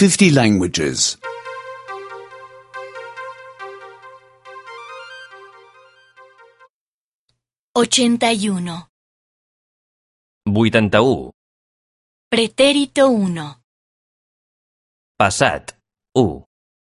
50 languages. 81. 81. Pretérito 1. Passat. 1.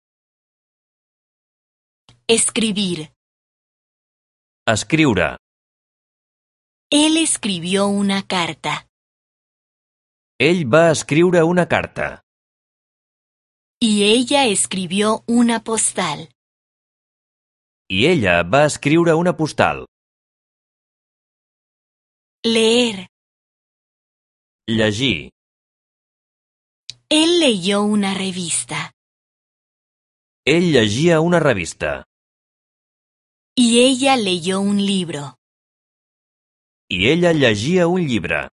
Escribir. Escriure. Él escribió una carta. Ell va escriure una carta. Y ella escribió una postal. I ella va escriure una postal. Leer. Llegir. Él leyó una revista. Ell llegia una revista. Y ella leyó un libro. I ella llegia un llibre.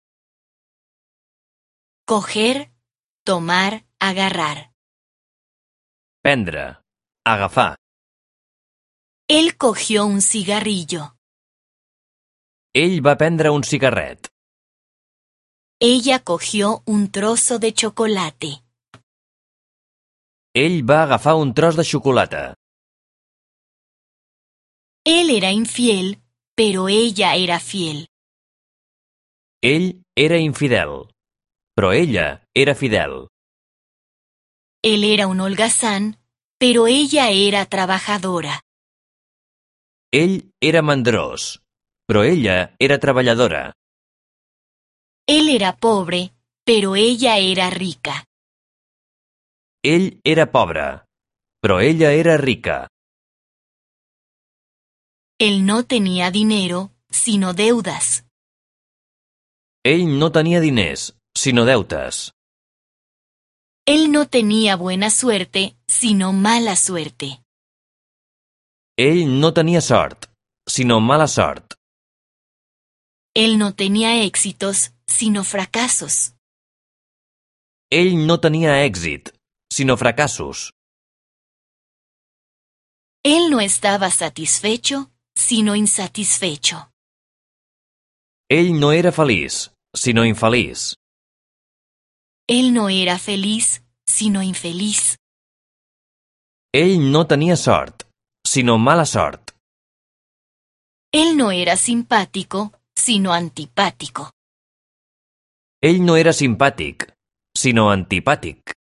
Coger, tomar, agarrar. Prendre. Agafar. Él cogió un cigarrillo. Ell va prendre un cigarret. Ella cogió un trozo de chocolate. Ell va agafar un tros de xocolata. Él era infiel, pero ella era fiel. Ell era infidel, però ella era fidel. Él era un holgazán, pero ella era trabajadora. Ell era mandrós, però ella era treballadora. Él era pobre, pero ella era rica. Ell era pobre, però ella era rica. Él no tenía dinero, sino deudas. Ell no tenia diners, sinó deutes. Él no tenía buena suerte, sino mala suerte. Ell no tenia sort, sinó mala sort. Él no tenía éxitos, sino fracasos. Ell no tenia èxit, sinó fracassos. Él no estaba satisfecho, sino insatisfecho. Ell no era feliç, sinó infeliç. Él no era feliz, sino infeliz. Ell no tenia sort, sinó mala sort. Él no era simpático, sino antipático. Ell no era simpàtic, sinó antipàtic.